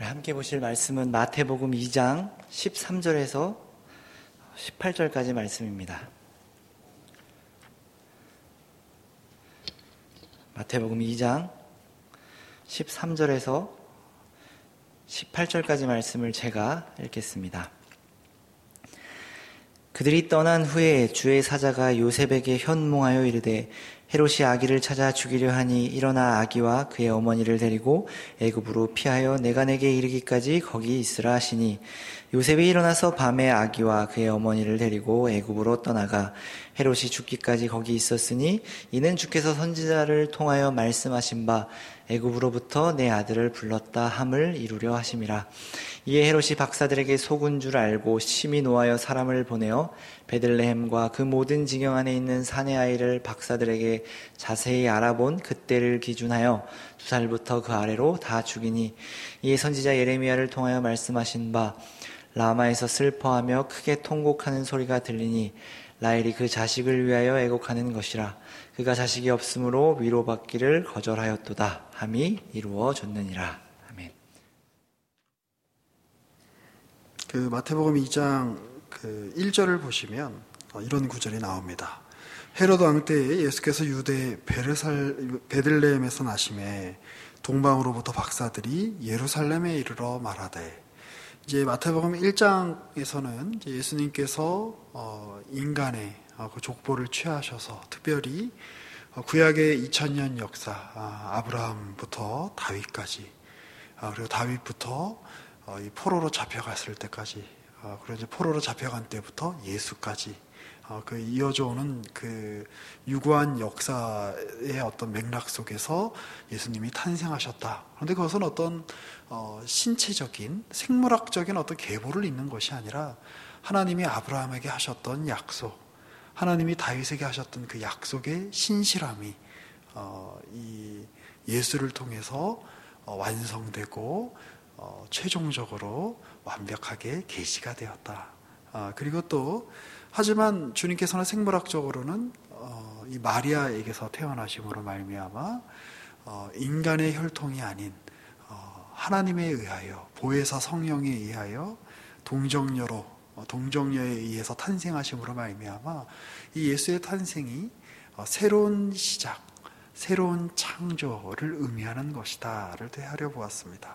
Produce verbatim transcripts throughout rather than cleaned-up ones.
함께 보실 말씀은 마태복음 이 장 십삼 절에서 십팔 절까지 말씀입니다. 마태복음 이 장 십삼 절에서 십팔 절까지 말씀을 제가 읽겠습니다. 그들이 떠난 후에 주의 사자가 요셉에게 현몽하여 이르되 헤롯이 아기를 찾아 죽이려 하니 일어나 아기와 그의 어머니를 데리고 애굽으로 피하여 내가 내게 이르기까지 거기 있으라 하시니 요셉이 일어나서 밤에 아기와 그의 어머니를 데리고 애굽으로 떠나가 헤롯이 죽기까지 거기 있었으니 이는 주께서 선지자를 통하여 말씀하신 바 애굽으로부터 내 아들을 불렀다 함을 이루려 하심이라. 이에 헤롯이 박사들에게 속은 줄 알고 심히 노하여 사람을 보내어 베들레헴과 그 모든 지경 안에 있는 사내 아이를 박사들에게 자세히 알아본 그때를 기준하여 두 살부터 그 아래로 다 죽이니 이에 선지자 예레미야를 통하여 말씀하신 바 라마에서 슬퍼하며 크게 통곡하는 소리가 들리니 라헬이 그 자식을 위하여 애곡하는 것이라. 그가 자식이 없으므로 위로받기를 거절하였도다 함이 이루어졌느니라. 아멘. 그 마태복음 이 장 그 일 절을 보시면 이런 구절이 나옵니다. 헤로드 왕 때에 예수께서 유대 베르살, 베들레헴에서 나심에 동방으로부터 박사들이 예루살렘에 이르러 말하되. 이제 마태복음 일 장에서는 이제 예수님께서 어, 인간의 어, 그 족보를 취하셔서 특별히 어, 구약의 이천 년 역사, 아, 아브라함부터 다윗까지, 아, 그리고 다윗부터 어, 이 포로로 잡혀갔을 때까지, 어, 그리고 이제 포로로 잡혀간 때부터 예수까지, 어, 그 이어져 오는 그 유구한 역사의 어떤 맥락 속에서 예수님이 탄생하셨다. 그런데 그것은 어떤 어, 신체적인, 생물학적인 어떤 계보를 잇는 것이 아니라 하나님이 아브라함에게 하셨던 약속, 하나님이 다윗에게 하셨던 그 약속의 신실함이 어, 이 예수를 통해서 어, 완성되고 어, 최종적으로 완벽하게 계시가 되었다. 아, 그리고 또 하지만 주님께서는 생물학적으로는 어, 이 마리아에게서 태어나심으로 말미암아 어, 인간의 혈통이 아닌 어, 하나님에 의하여 보혜사 성령에 의하여 동정녀로 어, 동정녀에 의해서 탄생하심으로 말미암아 이 예수의 탄생이 어, 새로운 시작, 새로운 창조를 의미하는 것이다를 대하려 보았습니다.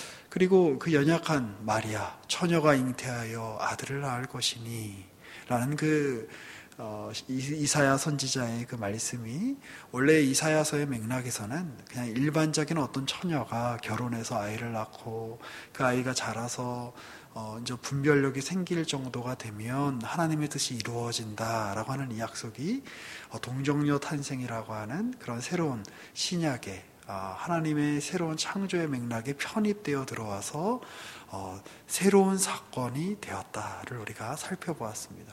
그리고 그 연약한 마리아, 처녀가 잉태하여 아들을 낳을 것이니 라는 그 어, 이사야 선지자의 그 말씀이 원래 이사야서의 맥락에서는 그냥 일반적인 어떤 처녀가 결혼해서 아이를 낳고 그 아이가 자라서 어, 이제 분별력이 생길 정도가 되면 하나님의 뜻이 이루어진다라고 하는 이 약속이 어, 동정녀 탄생이라고 하는 그런 새로운 신약의 어, 하나님의 새로운 창조의 맥락에 편입되어 들어와서 어, 새로운 사건이 되었다를 우리가 살펴보았습니다.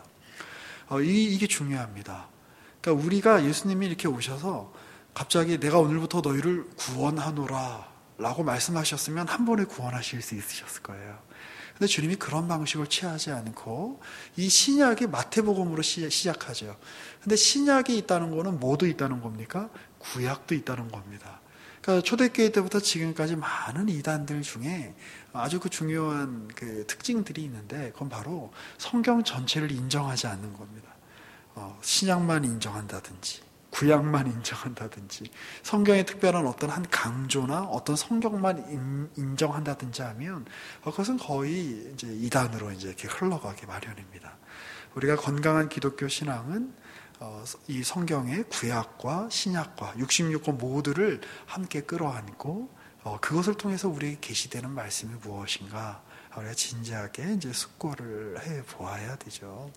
어, 이, 이게 중요합니다. 그러니까 우리가 예수님이 이렇게 오셔서 갑자기 내가 오늘부터 너희를 구원하노라 라고 말씀하셨으면 한 번에 구원하실 수 있으셨을 거예요. 근데 주님이 그런 방식을 취하지 않고 이 신약이 마태복음으로 시, 시작하죠. 근데 신약이 있다는 거는 뭐도 있다는 겁니까? 구약도 있다는 겁니다. 그러니까 초대교회 때부터 지금까지 많은 이단들 중에 아주 그 중요한 그 특징들이 있는데 그건 바로 성경 전체를 인정하지 않는 겁니다. 어, 신약만 인정한다든지 구약만 인정한다든지 성경의 특별한 어떤 한 강조나 어떤 성경만 인, 인정한다든지 하면 어, 그것은 거의 이제 이단으로 이제 이렇게 흘러가기 마련입니다. 우리가 건강한 기독교 신앙은 어, 이 성경의 구약과 신약과 육십육 권 모두를 함께 끌어안고 어, 그것을 통해서 우리에게 계시되는 말씀이 무엇인가 우리가 진지하게 이제 숙고를 해 보아야 되죠.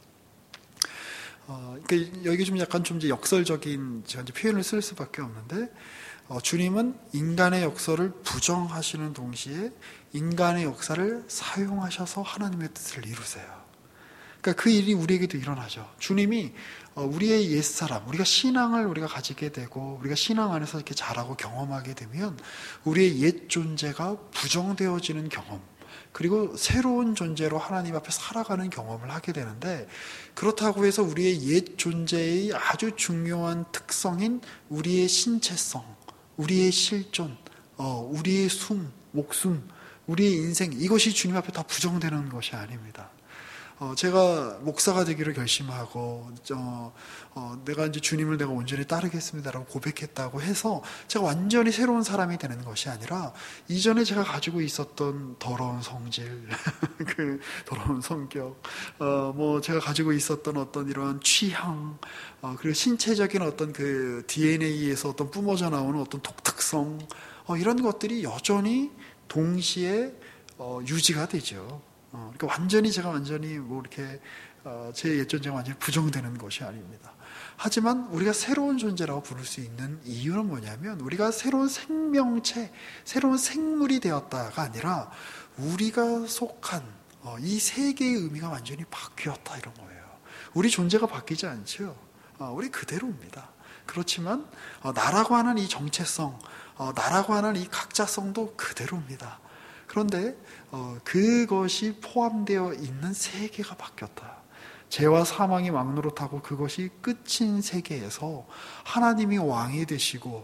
어, 그러니까 여기 좀 약간 좀 이제 역설적인 제가 이제 표현을 쓸 수밖에 없는데 어, 주님은 인간의 역사를 부정하시는 동시에 인간의 역사를 사용하셔서 하나님의 뜻을 이루세요. 그러니까 그 일이 우리에게도 일어나죠. 주님이 우리의 옛사람, 우리가 신앙을 우리가 가지게 되고 우리가 신앙 안에서 이렇게 자라고 경험하게 되면 우리의 옛 존재가 부정되어지는 경험, 그리고 새로운 존재로 하나님 앞에 살아가는 경험을 하게 되는데, 그렇다고 해서 우리의 옛 존재의 아주 중요한 특성인 우리의 신체성, 우리의 실존, 어, 우리의 숨, 목숨, 우리의 인생, 이것이 주님 앞에 다 부정되는 것이 아닙니다. 어, 제가 목사가 되기를 결심하고, 어, 어, 내가 이제 주님을 내가 온전히 따르겠습니다라고 고백했다고 해서 제가 완전히 새로운 사람이 되는 것이 아니라, 이전에 제가 가지고 있었던 더러운 성질, 그 더러운 성격, 어, 뭐 제가 가지고 있었던 어떤 이러한 취향, 어, 그리고 신체적인 어떤 그 디엔에이에서 어떤 뿜어져 나오는 어떤 독특성, 어, 이런 것들이 여전히 동시에 어, 유지가 되죠. 어, 그러니까 완전히 제가 완전히 뭐 이렇게 어, 제 옛존재가 완전히 부정되는 것이 아닙니다. 하지만 우리가 새로운 존재라고 부를 수 있는 이유는 뭐냐면, 우리가 새로운 생명체, 새로운 생물이 되었다가 아니라 우리가 속한 어, 이 세계의 의미가 완전히 바뀌었다, 이런 거예요. 우리 존재가 바뀌지 않죠. 어, 우리 그대로입니다. 그렇지만 어, 나라고 하는 이 정체성, 어, 나라고 하는 이 각자성도 그대로입니다. 그런데 어, 그것이 포함되어 있는 세계가 바뀌었다. 죄와 사망이 왕노릇하고 그것이 끝인 세계에서 하나님이 왕이 되시고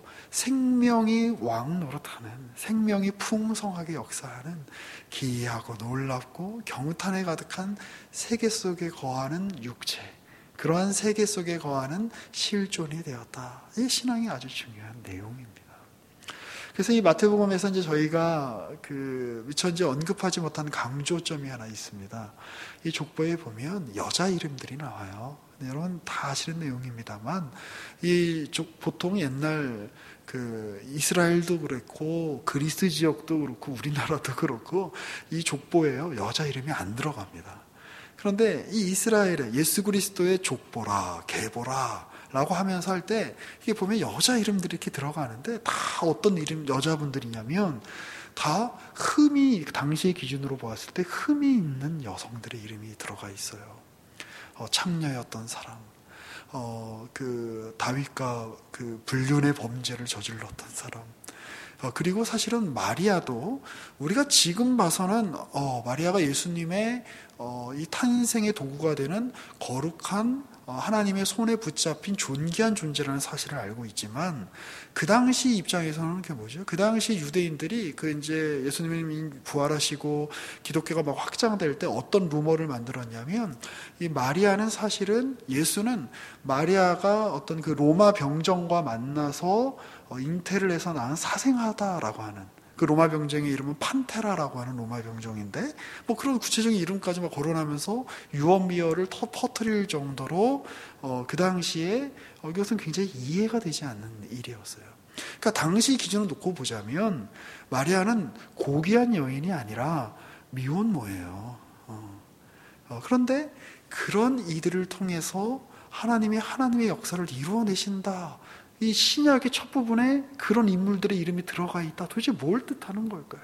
생명이 왕노릇하는, 생명이 풍성하게 역사하는 기이하고 놀랍고 경탄에 가득한 세계 속에 거하는 육체, 그러한 세계 속에 거하는 실존이 되었다. 이 신앙이 아주 중요한 내용입니다. 그래서 이 마태복음에서 이제 저희가 그 미처 이제 언급하지 못한 강조점이 하나 있습니다. 이 족보에 보면 여자 이름들이 나와요. 여러분 다 아시는 내용입니다만, 이 보통 옛날 그 이스라엘도 그렇고 그리스 지역도 그렇고 우리나라도 그렇고 이 족보에요, 여자 이름이 안 들어갑니다. 그런데 이 이스라엘의 예수 그리스도의 족보라, 계보라 라고 하면서 할 때 이게 보면 여자 이름들이 이렇게 들어가는데, 다 어떤 이름 여자분들이냐면 다 흠이, 당시의 기준으로 보았을 때 흠이 있는 여성들의 이름이 들어가 있어요. 어, 창녀였던 사람, 어, 그 다윗과 그 불륜의 범죄를 저질렀던 사람, 어, 그리고 사실은 마리아도 우리가 지금 봐서는 어, 마리아가 예수님의 어, 이 탄생의 도구가 되는 거룩한 어, 하나님의 손에 붙잡힌 존귀한 존재라는 사실을 알고 있지만, 그 당시 입장에서는 그게 뭐죠? 그 당시 유대인들이 그 이제 예수님이 부활하시고 기독교가 막 확장될 때 어떤 루머를 만들었냐면, 이 마리아는 사실은, 예수는 마리아가 어떤 그 로마 병정과 만나서 어, 잉태를 해서 낳은 사생아다라고 하는, 그 로마 병정의 이름은 판테라라고 하는 로마 병정인데, 뭐 그런 구체적인 이름까지 막 거론하면서 유언비어를 터, 퍼뜨릴 정도로 어, 그 당시에 어, 이것은 굉장히 이해가 되지 않는 일이었어요. 그러니까 당시 기준을 놓고 보자면 마리아는 고귀한 여인이 아니라 미혼모예요. 어. 어, 그런데 그런 이들을 통해서 하나님이 하나님의 역사를 이루어내신다. 이 신약의 첫 부분에 그런 인물들의 이름이 들어가 있다. 도대체 뭘 뜻하는 걸까요?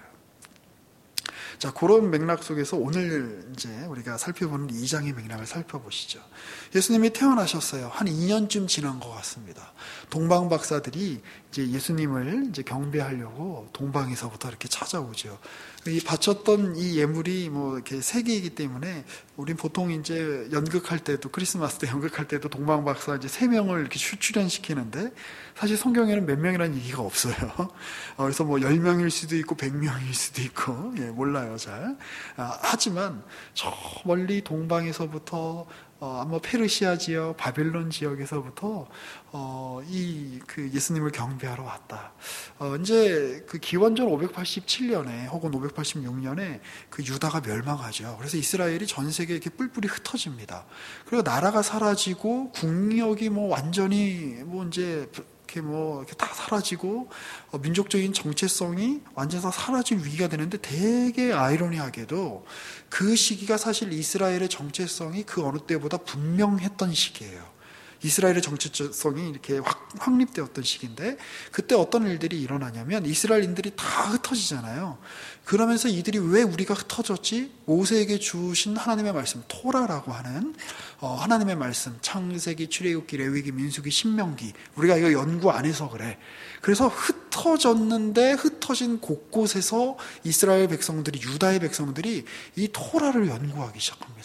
자, 그런 맥락 속에서 오늘 이제 우리가 살펴보는 이 장의 맥락을 살펴보시죠. 예수님이 태어나셨어요. 한 이 년쯤 지난 것 같습니다. 동방 박사들이 이제 예수님을 이제 경배하려고 동방에서부터 이렇게 찾아오죠. 이 바쳤던 이 예물이 뭐 이렇게 세 개이기 때문에 우린 보통 이제 연극할 때도, 크리스마스 때 연극할 때도 동방 박사 이제 세 명을 이렇게 출연시키는데, 사실 성경에는 몇 명이라는 얘기가 없어요. 어, 그래서 뭐 열 명일 수도 있고 백 명일 수도 있고, 예, 몰라요 잘. 아, 하지만 저 멀리 동방에서부터 어, 아마 페르시아 지역, 바벨론 지역에서부터 어, 이 그 예수님을 경배하러 왔다. 어, 이제 그 기원전 오백팔십칠 년에 혹은 오백팔십육 년에 그 유다가 멸망하죠. 그래서 이스라엘이 전 세계에 이렇게 뿔뿔이 흩어집니다. 그리고 나라가 사라지고 국력이 뭐 완전히 뭐 이제 이렇게 뭐 이렇게 다 사라지고 어, 민족적인 정체성이 완전 다 사라질 위기가 되는데, 되게 아이러니하게도 그 시기가 사실 이스라엘의 정체성이 그 어느 때보다 분명했던 시기예요. 이스라엘의 정체성이 이렇게 확, 확립되었던 시기인데, 그때 어떤 일들이 일어나냐면 이스라엘인들이 다 흩어지잖아요. 그러면서 이들이 왜 우리가 흩어졌지? 모세에게 주신 하나님의 말씀, 토라라고 하는 어, 하나님의 말씀, 창세기, 출애굽기, 레위기, 민수기, 신명기, 우리가 이거 연구 안 해서 그래. 그래서 흩어졌는데 흩어진 곳곳에서 이스라엘 백성들이, 유다의 백성들이 이 토라를 연구하기 시작합니다.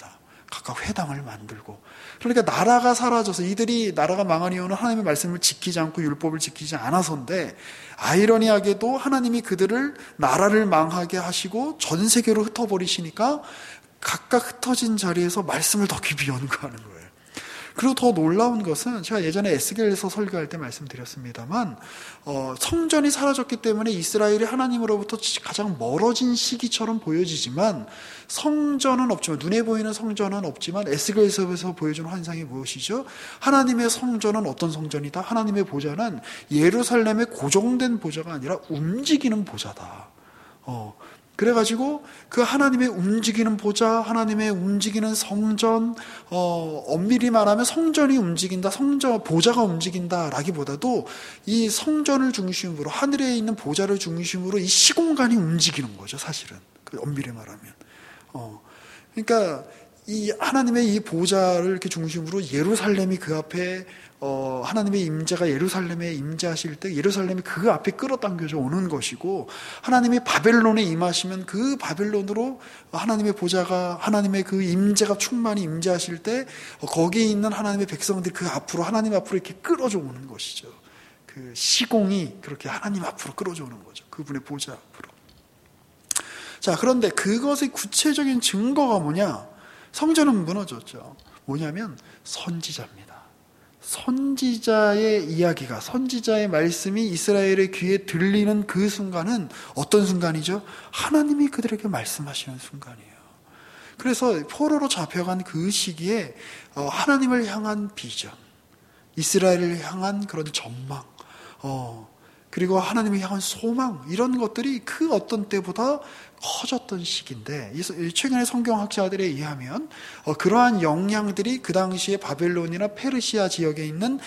각각 회당을 만들고, 그러니까 나라가 사라져서 이들이 나라가 망한 이유는 하나님의 말씀을 지키지 않고 율법을 지키지 않아서인데, 아이러니하게도 하나님이 그들을 나라를 망하게 하시고 전 세계로 흩어버리시니까 각각 흩어진 자리에서 말씀을 더 깊이 연구하는 거예요. 그리고 더 놀라운 것은 제가 예전에 에스겔에서 설교할 때 말씀드렸습니다만, 어, 성전이 사라졌기 때문에 이스라엘이 하나님으로부터 가장 멀어진 시기처럼 보여지지만, 성전은 없지만, 눈에 보이는 성전은 없지만 에스겔에서 보여주는 환상이 무엇이죠? 하나님의 성전은 어떤 성전이다? 하나님의 보좌는 예루살렘의 고정된 보좌가 아니라 움직이는 보좌다. 어, 그래가지고 그 하나님의 움직이는 보좌, 하나님의 움직이는 성전, 어, 엄밀히 말하면 성전이 움직인다, 성전 보좌가 움직인다라기보다도 이 성전을 중심으로, 하늘에 있는 보좌를 중심으로 이 시공간이 움직이는 거죠, 사실은. 엄밀히 말하면. 어, 그러니까 이 하나님의 이 보좌를 이렇게 중심으로 예루살렘이 그 앞에, 어, 하나님의 임재가 예루살렘에 임재하실 때 예루살렘이 그 앞에 끌어당겨져 오는 것이고, 하나님이 바벨론에 임하시면 그 바벨론으로 하나님의 보좌가, 하나님의 그 임재가 충만히 임재하실 때 거기에 있는 하나님의 백성들이 그 앞으로, 하나님 앞으로 이렇게 끌어져 오는 것이죠. 그 시공이 그렇게 하나님 앞으로 끌어져 오는 거죠. 그분의 보좌 앞으로. 자, 그런데 그것의 구체적인 증거가 뭐냐? 성전은 무너졌죠. 뭐냐면 선지자입니다. 선지자의 이야기가, 선지자의 말씀이 이스라엘의 귀에 들리는 그 순간은 어떤 순간이죠? 하나님이 그들에게 말씀하시는 순간이에요. 그래서 포로로 잡혀간 그 시기에 하나님을 향한 비전, 이스라엘을 향한 그런 전망, 어, 그리고 하나님을 향한 소망, 이런 것들이 그 어떤 때보다 커졌던 시기인데, 최근에 성경학자들에 의하면 어, 그러한 영향들이 그 당시에 바벨론이나 페르시아 지역에 있는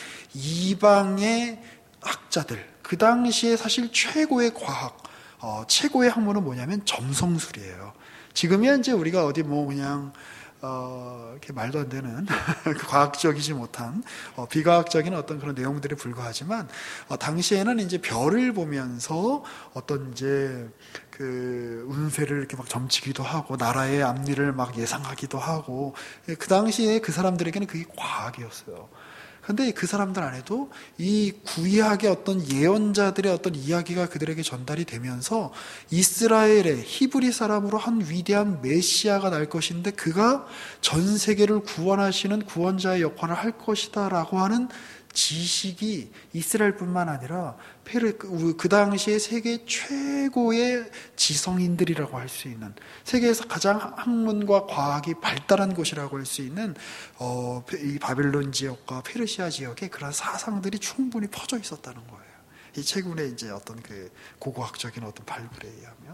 이방의 학자들, 그 당시에 사실 최고의 과학, 어, 최고의 학문은 뭐냐면 점성술이에요. 지금이야 이제 우리가 어디 뭐 그냥 어, 이렇게 말도 안 되는 과학적이지 못한 어, 비과학적인 어떤 그런 내용들에 불과하지만, 어, 당시에는 이제 별을 보면서 어떤 이제 그 운세를 이렇게 막 점치기도 하고 나라의 앞일을 막 예상하기도 하고, 그 당시에 그 사람들에게는 그게 과학이었어요. 근데 그 사람들 안에도 이 구약의 어떤 예언자들의 어떤 이야기가 그들에게 전달이 되면서 이스라엘의 히브리 사람으로 한 위대한 메시아가 날 것인데 그가 전 세계를 구원하시는 구원자의 역할을 할 것이다라고 하는 지식이 이스라엘뿐만 아니라 페르, 그 당시에 세계 최고의 지성인들이라고 할 수 있는, 세계에서 가장 학문과 과학이 발달한 곳이라고 할 수 있는 어, 이 바벨론 지역과 페르시아 지역에 그런 사상들이 충분히 퍼져 있었다는 거예요. 이 최근에 이제 어떤 그 고고학적인 어떤 발굴에 의하면.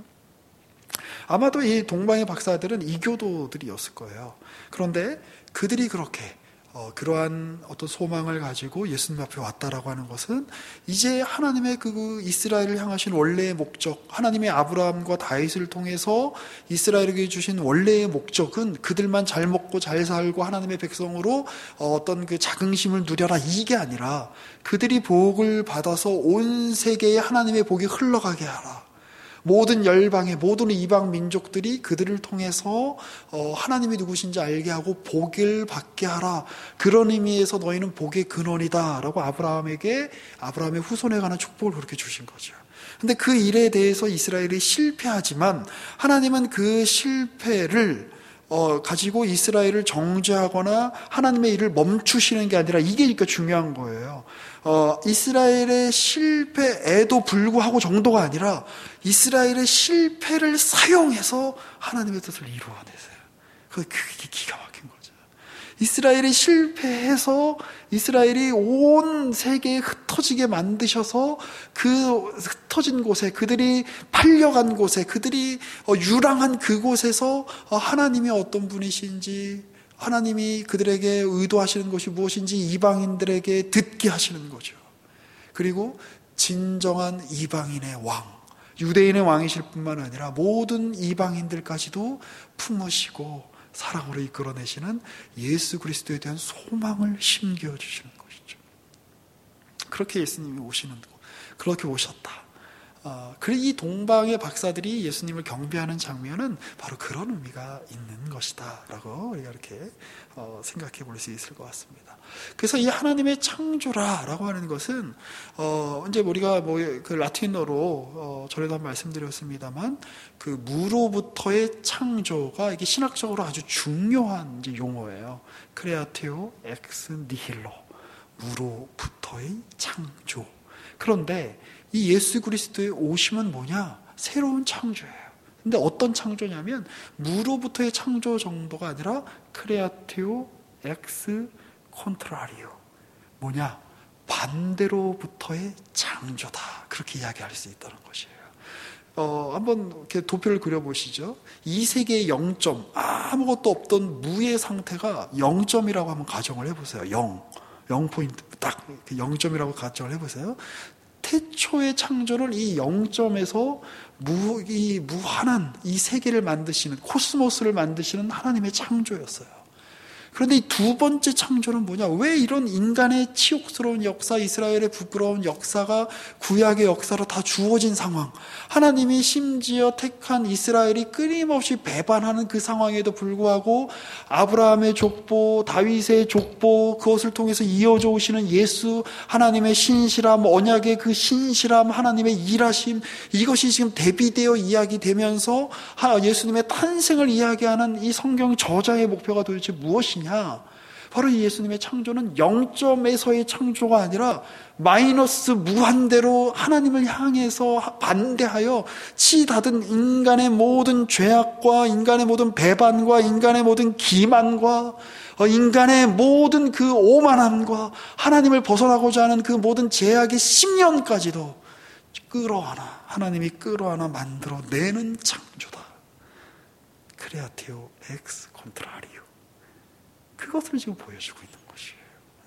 아마도 이 동방의 박사들은 이교도들이었을 거예요. 그런데 그들이 그렇게 어, 그러한 어떤 소망을 가지고 예수님 앞에 왔다라고 하는 것은 이제 하나님의 그 이스라엘을 향하신 원래의 목적, 하나님의 아브라함과 다윗을 통해서 이스라엘에게 주신 원래의 목적은 그들만 잘 먹고 잘 살고 하나님의 백성으로 어떤 그 자긍심을 누려라, 이게 아니라 그들이 복을 받아서 온 세계에 하나님의 복이 흘러가게 하라. 모든 열방의 모든 이방 민족들이 그들을 통해서 어, 하나님이 누구신지 알게 하고 복을 받게 하라. 그런 의미에서 너희는 복의 근원이다 라고 아브라함에게, 아브라함의 후손에 관한 축복을 그렇게 주신 거죠. 근데 그 일에 대해서 이스라엘이 실패하지만 하나님은 그 실패를 어, 가지고 이스라엘을 정죄하거나 하나님의 일을 멈추시는 게 아니라, 이게 그러니까 중요한 거예요. 어, 이스라엘의 실패에도 불구하고 정도가 아니라 이스라엘의 실패를 사용해서 하나님의 뜻을 이루어내세요. 그게 기가 막힌 거죠. 이스라엘이 실패해서 이스라엘이 온 세계에 흩어지게 만드셔서 그 흩어진 곳에, 그들이 팔려간 곳에, 그들이 유랑한 그곳에서 하나님이 어떤 분이신지, 하나님이 그들에게 의도하시는 것이 무엇인지 이방인들에게 듣게 하시는 거죠. 그리고 진정한 이방인의 왕, 유대인의 왕이실 뿐만 아니라 모든 이방인들까지도 품으시고 사랑으로 이끌어내시는 예수 그리스도에 대한 소망을 심겨주시는 것이죠. 그렇게 예수님이 오시는 거, 그렇게 오셨다. 어, 그리고 이 동방의 박사들이 예수님을 경배하는 장면은 바로 그런 의미가 있는 것이다 라고 우리가 이렇게 어, 생각해 볼 수 있을 것 같습니다. 그래서 이 하나님의 창조라라고 하는 것은 어, 이제 우리가 뭐 그 라틴어로 어, 전에도 한 말씀드렸습니다만 그 무로부터의 창조가 이게 신학적으로 아주 중요한 이제 용어예요. 크레아티오 엑스 니힐로, 무로부터의 창조. 그런데 이 예수 그리스도의 오심은 뭐냐? 새로운 창조예요. 근데 어떤 창조냐면 무로부터의 창조 정도가 아니라 크레아티오 엑스 콘트라리오. 뭐냐? 반대로부터의 창조다. 그렇게 이야기할 수 있다는 것이에요. 어, 한번 이렇게 도표를 그려보시죠. 이 세계의 영점, 아무것도 없던 무의 상태가 영점이라고 한번 가정을 해보세요. 영. 영 포인트, 딱 영점이라고 가정을 해보세요. 태초의 창조를 이 영점에서 무, 이 무한한 이 세계를 만드시는, 코스모스를 만드시는 하나님의 창조였어요. 그런데 이 두 번째 창조는 뭐냐? 왜 이런 인간의 치욕스러운 역사, 이스라엘의 부끄러운 역사가 구약의 역사로 다 주어진 상황, 하나님이 심지어 택한 이스라엘이 끊임없이 배반하는 그 상황에도 불구하고 아브라함의 족보, 다윗의 족보, 그것을 통해서 이어져 오시는 예수, 하나님의 신실함, 언약의 그 신실함, 하나님의 일하심, 이것이 지금 대비되어 이야기되면서 예수님의 탄생을 이야기하는 이 성경 저자의 목표가 도대체 무엇이냐? 바로 이 예수님의 창조는 영점에서의 창조가 아니라 마이너스 무한대로 하나님을 향해서 반대하여 치 닫은 인간의 모든 죄악과 인간의 모든 배반과 인간의 모든 기만과 인간의 모든 그 오만함과 하나님을 벗어나고자 하는 그 모든 제약의 심령까지도 끌어안아, 하나님이 끌어안아 만들어내는 창조다. 크레아티오 엑스 콘트라리오. 그것을 지금 보여주고 있는 것이에요.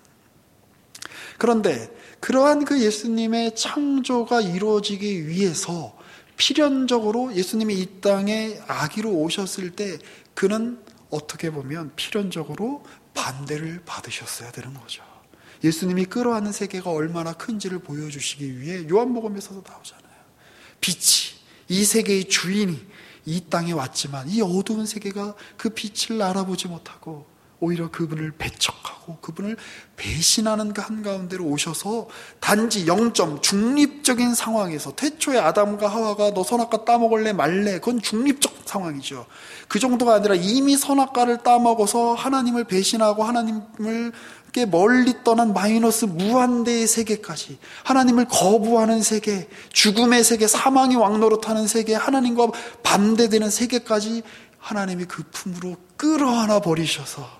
그런데 그러한 그 예수님의 창조가 이루어지기 위해서 필연적으로 예수님이 이 땅에 아기로 오셨을 때 그는 어떻게 보면 필연적으로 반대를 받으셨어야 되는 거죠. 예수님이 끌어안는 세계가 얼마나 큰지를 보여주시기 위해 요한복음에서도 나오잖아요. 빛이, 이 세계의 주인이 이 땅에 왔지만 이 어두운 세계가 그 빛을 알아보지 못하고 오히려 그분을 배척하고 그분을 배신하는 그 한가운데로 오셔서 단지 영점, 중립적인 상황에서 태초에 아담과 하와가 너 선악과 따먹을래 말래, 그건 중립적 상황이죠. 그 정도가 아니라 이미 선악과를 따먹어서 하나님을 배신하고 하나님을 멀리 떠난 마이너스 무한대의 세계까지, 하나님을 거부하는 세계, 죽음의 세계, 사망이 왕노릇하는 세계, 하나님과 반대되는 세계까지 하나님이 그 품으로 끌어안아 버리셔서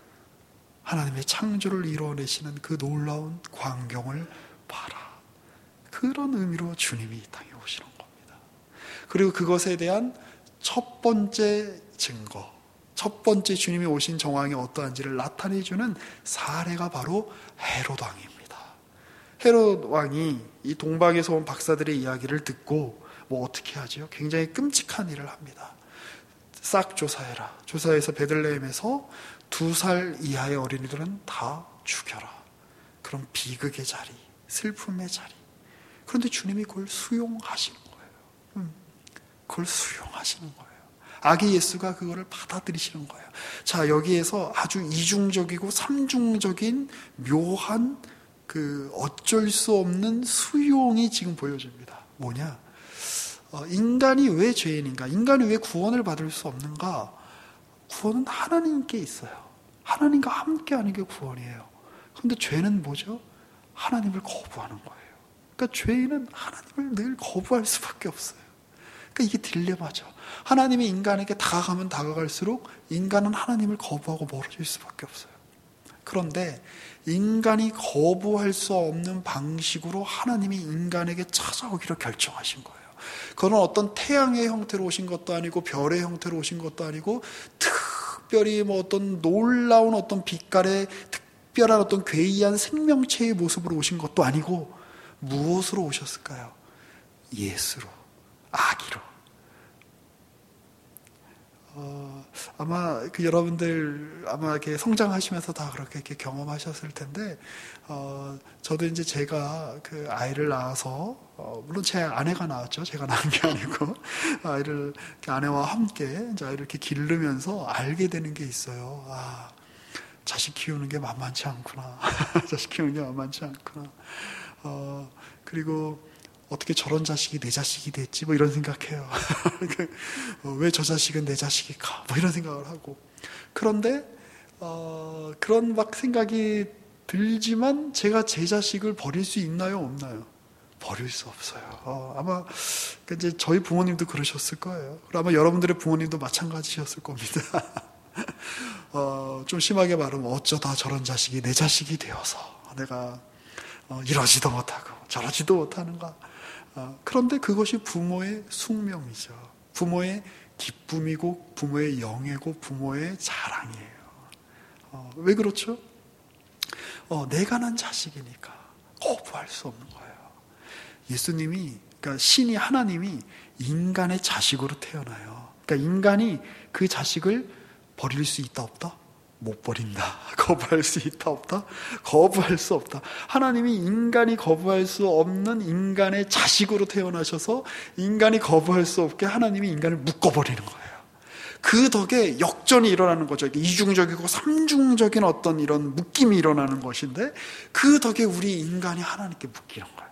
하나님의 창조를 이루어내시는 그 놀라운 광경을 봐라. 그런 의미로 주님이 이 땅에 오시는 겁니다. 그리고 그것에 대한 첫 번째 증거, 첫 번째 주님이 오신 정황이 어떠한지를 나타내주는 사례가 바로 헤롯 왕입니다. 헤롯 왕이 이 동방에서 온 박사들의 이야기를 듣고 뭐 어떻게 하죠? 굉장히 끔찍한 일을 합니다. 싹 조사해라. 조사해서 베들레헴에서 두 살 이하의 어린이들은 다 죽여라. 그럼 비극의 자리, 슬픔의 자리. 그런데 주님이 그걸 수용하시는 거예요. 음, 그걸 수용하시는 거예요. 아기 예수가 그거를 받아들이시는 거예요. 자, 여기에서 아주 이중적이고 삼중적인 묘한 그 어쩔 수 없는 수용이 지금 보여집니다. 뭐냐? 어, 인간이 왜 죄인인가? 인간이 왜 구원을 받을 수 없는가? 구원은 하나님께 있어요. 하나님과 함께하는 게 구원이에요. 그런데 죄는 뭐죠? 하나님을 거부하는 거예요. 그러니까 죄인은 하나님을 늘 거부할 수밖에 없어요. 그러니까 이게 딜레마죠. 하나님이 인간에게 다가가면 다가갈수록 인간은 하나님을 거부하고 멀어질 수밖에 없어요. 그런데 인간이 거부할 수 없는 방식으로 하나님이 인간에게 찾아오기로 결정하신 거예요. 그건 어떤 태양의 형태로 오신 것도 아니고 별의 형태로 오신 것도 아니고 특별히 뭐 어떤 놀라운 어떤 빛깔의 특별한 어떤 괴이한 생명체의 모습으로 오신 것도 아니고 무엇으로 오셨을까요? 예수로, 아기로. 어, 아마 그 여러분들 아마 이렇게 성장하시면서 다 그렇게 이렇게 경험하셨을 텐데, 어, 저도 이제 제가 그 아이를 낳아서, 어, 물론 제 아내가 낳았죠. 제가 낳은 게 아니고, 아이를, 아내와 함께 이제 아이를 이렇게 기르면서 알게 되는 게 있어요. 아, 자식 키우는 게 만만치 않구나. 자식 키우는 게 만만치 않구나. 어, 그리고 어떻게 저런 자식이 내 자식이 됐지? 뭐 이런 생각해요. 어, 왜 저 자식은 내 자식일까? 뭐 이런 생각을 하고. 그런데, 어, 그런 막 생각이 들지만 제가 제 자식을 버릴 수 있나요? 없나요? 버릴 수 없어요. 어, 아마, 이제 저희 부모님도 그러셨을 거예요. 그리고 아마 여러분들의 부모님도 마찬가지셨을 겁니다. 어, 좀 심하게 말하면 어쩌다 저런 자식이 내 자식이 되어서 내가 어, 이러지도 못하고 저러지도 못하는가. 어, 그런데 그것이 부모의 숙명이죠. 부모의 기쁨이고 부모의 영예고 부모의 자랑이에요. 어, 왜 그렇죠? 어, 내가 난 자식이니까 거부할 수 없는 거예요. 예수님이, 그러니까 신이 하나님이 인간의 자식으로 태어나요. 그러니까 인간이 그 자식을 버릴 수 있다 없다? 못 버린다. 거부할 수 있다 없다? 거부할 수 없다. 하나님이 인간이 거부할 수 없는 인간의 자식으로 태어나셔서 인간이 거부할 수 없게 하나님이 인간을 묶어버리는 거예요. 그 덕에 역전이 일어나는 거죠. 이중적이고 삼중적인 어떤 이런 묶임이 일어나는 것인데, 그 덕에 우리 인간이 하나님께 묶이는 거예요.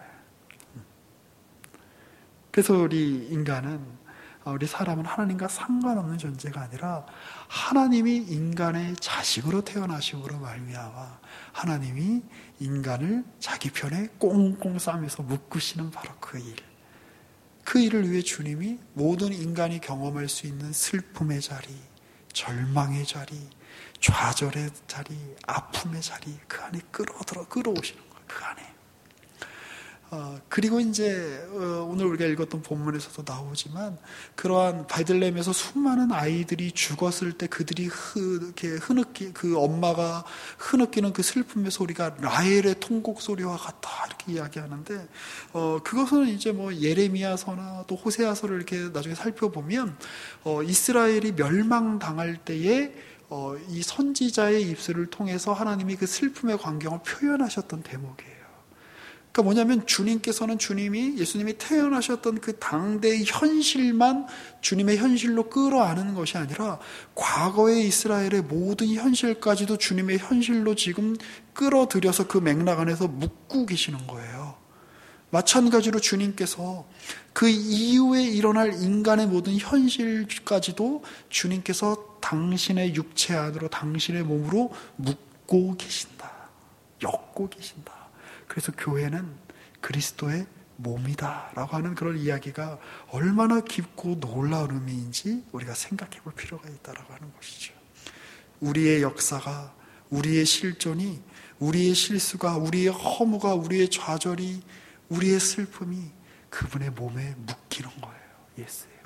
그래서 우리 인간은, 우리 사람은 하나님과 상관없는 존재가 아니라 하나님이 인간의 자식으로 태어나심으로 말미암아 하나님이 인간을 자기 편에 꽁꽁 싸매서 묶으시는 바로 그 일. 그 일을 위해 주님이 모든 인간이 경험할 수 있는 슬픔의 자리, 절망의 자리, 좌절의 자리, 아픔의 자리, 그 안에 끌어들어 끌어오시는 거예요. 그 안에. 어, 그리고 이제 어, 오늘 우리가 읽었던 본문에서도 나오지만, 그러한 베들레헴에서 수많은 아이들이 죽었을 때 그들이 흐, 이렇게 흐느끼, 그 엄마가 흐느끼는 그 슬픔의 소리가 라헬의 통곡 소리와 같다, 이렇게 이야기하는데, 어, 그것은 이제 뭐 예레미야서나 또 호세아서를 이렇게 나중에 살펴보면, 어, 이스라엘이 멸망당할 때에 어, 이 선지자의 입술을 통해서 하나님이 그 슬픔의 광경을 표현하셨던 대목이에요. 그러니까 뭐냐면, 주님께서는 주님이, 예수님이 태어나셨던 그 당대의 현실만 주님의 현실로 끌어안는 것이 아니라 과거의 이스라엘의 모든 현실까지도 주님의 현실로 지금 끌어들여서 그 맥락 안에서 묶고 계시는 거예요. 마찬가지로 주님께서 그 이후에 일어날 인간의 모든 현실까지도 주님께서 당신의 육체 안으로, 당신의 몸으로 묶고 계신다. 엮고 계신다. 그래서 교회는 그리스도의 몸이다 라고 하는 그런 이야기가 얼마나 깊고 놀라운 의미인지 우리가 생각해 볼 필요가 있다라고 하는 것이죠. 우리의 역사가, 우리의 실존이, 우리의 실수가, 우리의 허무가, 우리의 좌절이, 우리의 슬픔이 그분의 몸에 묶이는 거예요. 예수예요.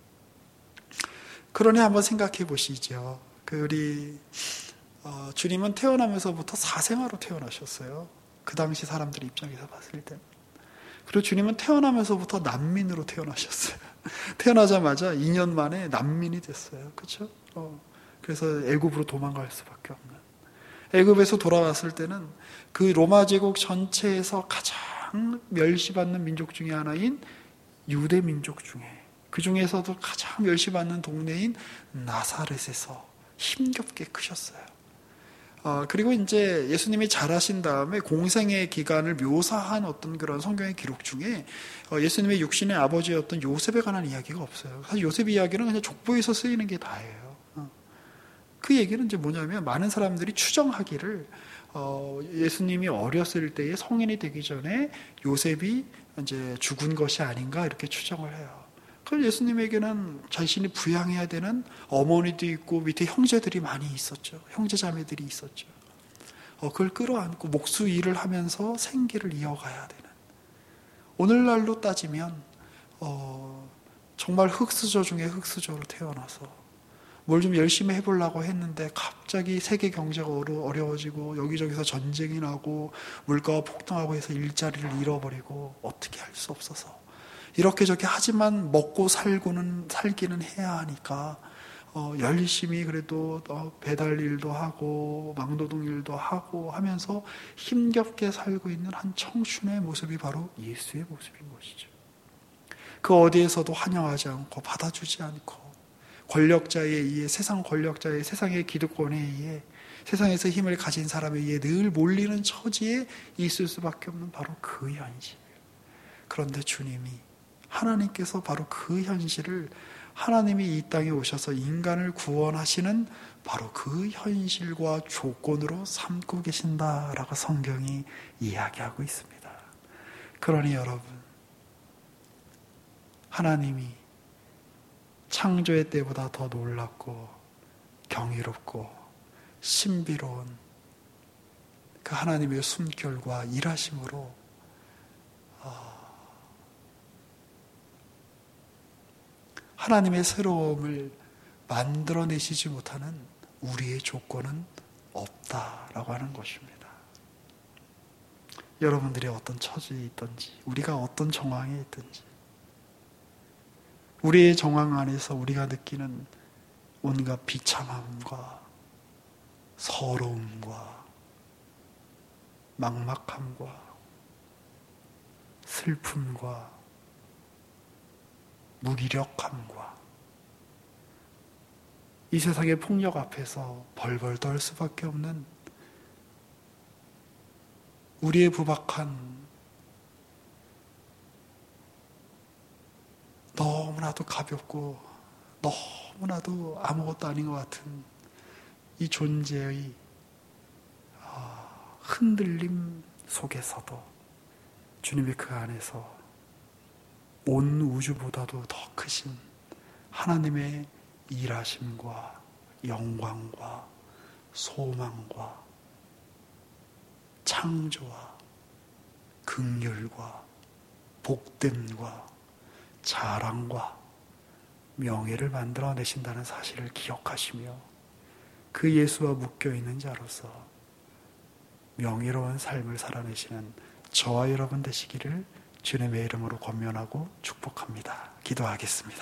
그러니 한번 생각해 보시죠. 그 우리 어, 주님은 태어나면서부터 사생아로 태어나셨어요. 그 당시 사람들 입장에서 봤을 때. 그리고 주님은 태어나면서부터 난민으로 태어나셨어요. 태어나자마자 이 년 만에 난민이 됐어요. 그렇죠? 어, 그래서 애굽으로 도망갈 수밖에 없는. 애굽에서 돌아왔을 때는 그 로마 제국 전체에서 가장 멸시받는 민족 중에 하나인 유대 민족 중에, 그 중에서도 가장 멸시받는 동네인 나사렛에서 힘겹게 크셨어요. 어, 그리고 이제 예수님이 자라신 다음에 공생의 기간을 묘사한 어떤 그런 성경의 기록 중에 어, 예수님의 육신의 아버지였던 요셉에 관한 이야기가 없어요. 사실 요셉 이야기는 그냥 족보에서 쓰이는 게 다예요. 어. 그 얘기는 이제 뭐냐면, 많은 사람들이 추정하기를 어, 예수님이 어렸을 때에 성인이 되기 전에 요셉이 이제 죽은 것이 아닌가, 이렇게 추정을 해요. 그럼 예수님에게는 자신이 부양해야 되는 어머니도 있고 밑에 형제들이 많이 있었죠. 형제자매들이 있었죠. 어, 그걸 끌어안고 목수 일을 하면서 생계를 이어가야 되는. 오늘날로 따지면 어, 정말 흙수저 중에 흙수저로 태어나서 뭘 좀 열심히 해보려고 했는데 갑자기 세계 경제가 어려워지고 여기저기서 전쟁이 나고 물가가 폭등하고 해서 일자리를 잃어버리고 어떻게 할 수 없어서 이렇게 저렇게 하지만 먹고 살고는 살기는 해야 하니까 어, 열심히 그래도 어, 배달 일도 하고 막노동 일도 하고 하면서 힘겹게 살고 있는 한 청춘의 모습이 바로 예수의 모습인 것이죠. 그 어디에서도 환영하지 않고 받아주지 않고 권력자에 의해, 세상 권력자에, 세상의 기득권에 의해, 세상에서 힘을 가진 사람에 의해 늘 몰리는 처지에 있을 수밖에 없는 바로 그 현실. 그런데 주님이, 하나님께서 바로 그 현실을, 하나님이 이 땅에 오셔서 인간을 구원하시는 바로 그 현실과 조건으로 삼고 계신다라고 성경이 이야기하고 있습니다. 그러니 여러분, 하나님이 창조의 때보다 더 놀랍고 경이롭고 신비로운 그 하나님의 숨결과 일하심으로 하나님의 새로움을 만들어내시지 못하는 우리의 조건은 없다라고 하는 것입니다. 여러분들이 어떤 처지에 있든지, 우리가 어떤 정황에 있든지, 우리의 정황 안에서 우리가 느끼는 온갖 비참함과 서러움과 막막함과 슬픔과 무기력함과 이 세상의 폭력 앞에서 벌벌 떨 수밖에 없는 우리의 부박한, 너무나도 가볍고 너무나도 아무것도 아닌 것 같은 이 존재의 흔들림 속에서도 주님이 그 안에서 온 우주보다도 더 크신 하나님의 일하심과 영광과 소망과 창조와 긍휼과 복됨과 자랑과 명예를 만들어내신다는 사실을 기억하시며 그 예수와 묶여있는 자로서 명예로운 삶을 살아내시는 저와 여러분 되시기를 주님의 이름으로 권면하고 축복합니다. 기도하겠습니다.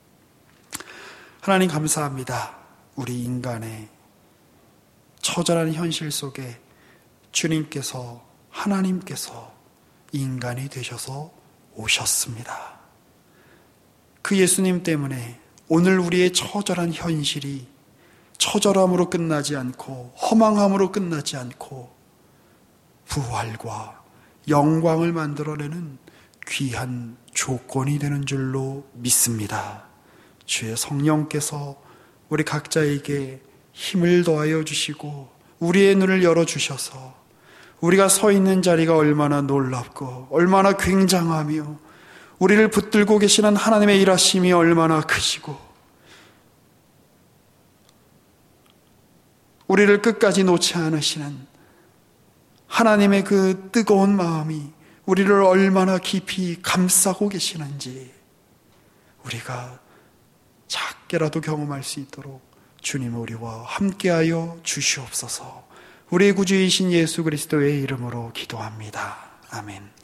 하나님 감사합니다. 우리 인간의 처절한 현실 속에 주님께서, 하나님께서 인간이 되셔서 오셨습니다. 그 예수님 때문에 오늘 우리의 처절한 현실이 처절함으로 끝나지 않고 허망함으로 끝나지 않고 부활과 영광을 만들어내는 귀한 조건이 되는 줄로 믿습니다. 주의 성령께서 우리 각자에게 힘을 더하여 주시고 우리의 눈을 열어주셔서 우리가 서 있는 자리가 얼마나 놀랍고 얼마나 굉장하며 우리를 붙들고 계시는 하나님의 일하심이 얼마나 크시고 우리를 끝까지 놓지 않으시는 하나님의 그 뜨거운 마음이 우리를 얼마나 깊이 감싸고 계시는지 우리가 작게라도 경험할 수 있도록 주님 우리와 함께하여 주시옵소서. 우리의 구주이신 예수 그리스도의 이름으로 기도합니다. 아멘.